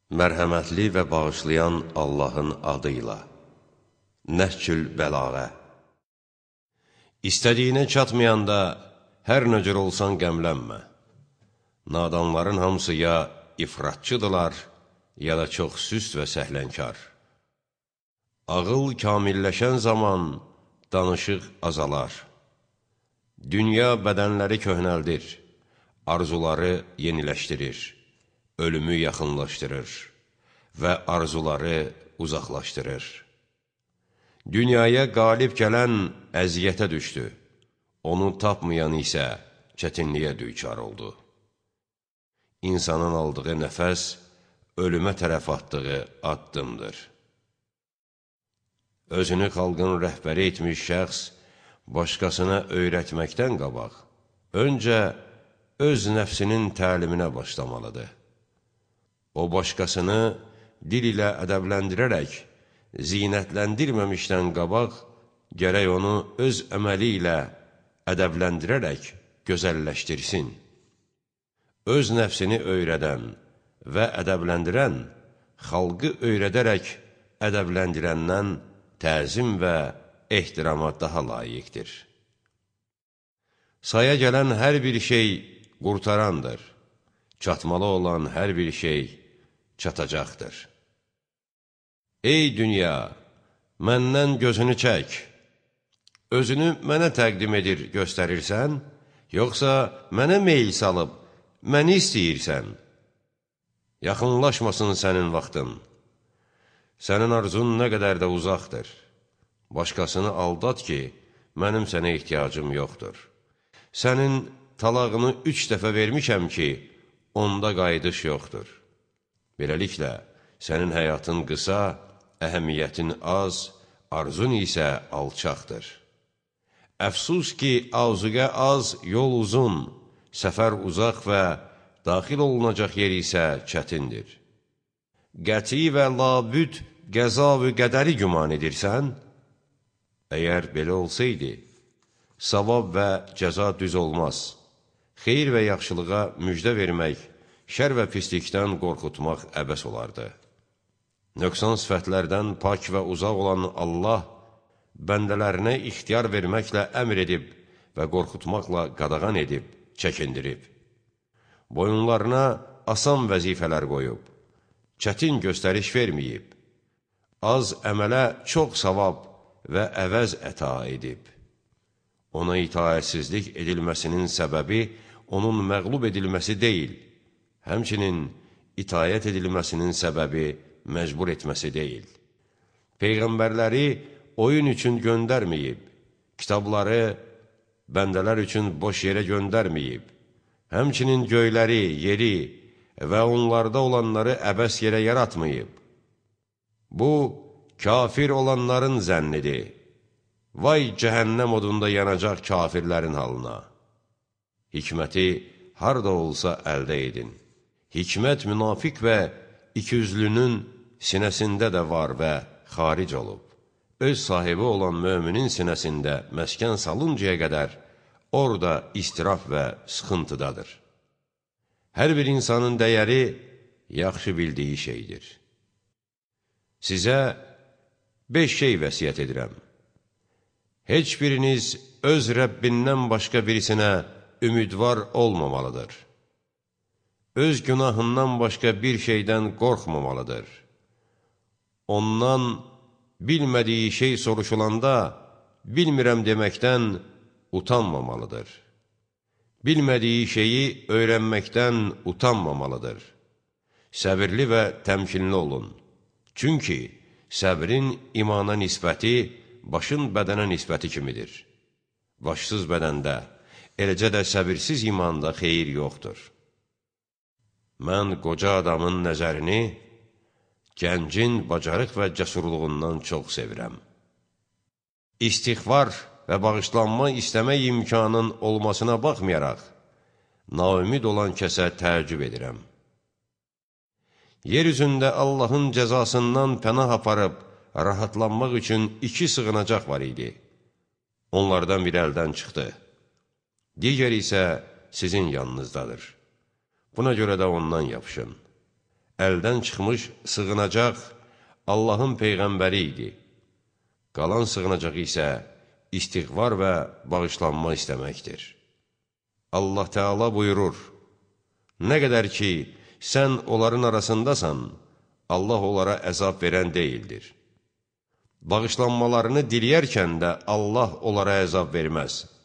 Mərhəmətli və bağışlayan Allahın adıyla. Nəhcül bəlağə. İstədiyinə çatmayanda hər nə cür olsan qəmlənmə. Nadanların hamısı ya ifratçıdırlar, ya da çox süst və səhlənkar. Ağıl kamilləşən zaman danışıq azalar. Dünya bədənləri köhnəldir, arzuları yeniləşdirir, ölümü yaxınlaşdırır və arzuları uzaqlaşdırır. Dünyaya qalib gələn əziyyətə düşdü, onu tapmayan isə çətinliyə düçar oldu. İnsanın aldığı nəfəs, ölümə tərəf atdığı addımdır. Özünü xalqın rəhbəri etmiş şəxs, başqasına öyrətməkdən qabaq, öncə öz nəfsinin təliminə başlamalıdır. O, başqasını dil ilə ədəbləndirərək, zinətləndirməmişdən qabaq, gərək onu öz əməli ilə ədəbləndirərək gözəlləşdirsin. Öz nəfsini öyrədən və ədəbləndirən, xalqı öyrədərək ədəbləndirəndən təzim və ehtirama daha layiqdir. Saya gələn hər bir şey qurtarandır, çatmalı olan hər bir şey çatacaqdır. Ey dünya, məndən gözünü çək, özünü mənə təqdim edir, göstərirsən, yoxsa mənə meyl salıb, məni istəyirsən? Yaxınlaşmasın sənin vaxtın, sənin arzun nə qədər də uzaqdır. Başqasını aldat ki, mənim sənə ehtiyacım yoxdur. Sənin talağını 3 dəfə vermişəm ki, onda qayıdış yoxdur. Beləliklə, sənin həyatın qısa, əhəmiyyətin az, arzun isə alçaqdır. Əfsus ki, azuqə az, yol uzun, səfər uzaq və daxil olunacaq yer isə çətindir. Qəti və labüd qəza və qədəri güman edirsən? Əgər belə olsaydı, savab və cəza düz olmaz. Xeyir və yaxşılığa müjdə vermək, şər və pislikdən qorxutmaq əbəs olardı. Nöqsan sifətlərdən pak və uzaq olan Allah, bəndələrinə ixtiyar verməklə əmr edib və qorxutmaqla qadağan edib, çəkindirib. Boyunlarına asan vəzifələr qoyub, çətin göstəriş verməyib, az əmələ çox savab və əvəz əta edib. Ona itaətsizlik edilməsinin səbəbi onun məğlub edilməsi deyil, həmçinin itayət edilməsinin səbəbi məcbur etməsi deyil. Peyğəmbərləri oyun üçün göndərməyib, kitabları bəndələr üçün boş yerə göndərməyib, həmçinin göyləri, yeri və onlarda olanları əbəs yerə yaratmayıb. Bu, kafir olanların zənnidir. Vay cəhənnəm odunda yanacaq kafirlərin halına. Hikməti harda olsa əldə edin. Hikmət münafiq və ikiyüzlünün sinəsində də var və xaric olub. Öz sahibi olan möminin sinəsində məskən salıncaya qədər orada istiraf və sıxıntıdadır. Hər bir insanın dəyəri yaxşı bildiyi şeydir. Sizə 5 şey vəsiyyət edirəm. Heç biriniz öz Rəbbindən başqa birisinə ümidvar olmamalıdır. Öz günahından başqa bir şeydən qorxmamalıdır. Ondan bilmədiyi şey soruşulanda, bilmirəm deməkdən utanmamalıdır. Bilmədiyi şeyi öyrənməkdən utanmamalıdır. Səbirli və təmkinli olun. Çünki səbrin imana nisbəti, başın bədənə nisbəti kimidir. Başsız bədəndə, eləcə də səbirsiz imanda xeyir yoxdur. Mən qoca adamın nəzərini gəncin bacarıq və cəsurluğundan çox sevirəm. İstiğfar və bağışlanma istəmək imkanın olmasına baxmayaraq, naümid olan kəsə təəccüb edirəm. Yer üzündə Allahın cəzasından pənah aparıb, rahatlanmaq üçün 2 sığınacaq var idi. Onlardan biri əldən çıxdı. Digəri isə sizin yanınızdadır. Buna görə də ondan yapışın. əldən çıxmış sığınacaq Allahın Peyğəmbəri idi. Qalan sığınacaq isə istiğvar və bağışlanma istəməkdir. Allah Teala buyurur, nə qədər ki, sən onların arasındasan, Allah onlara əzab verən deyildir. Bağışlanmalarını diləyərkən də Allah onlara əzab verməz.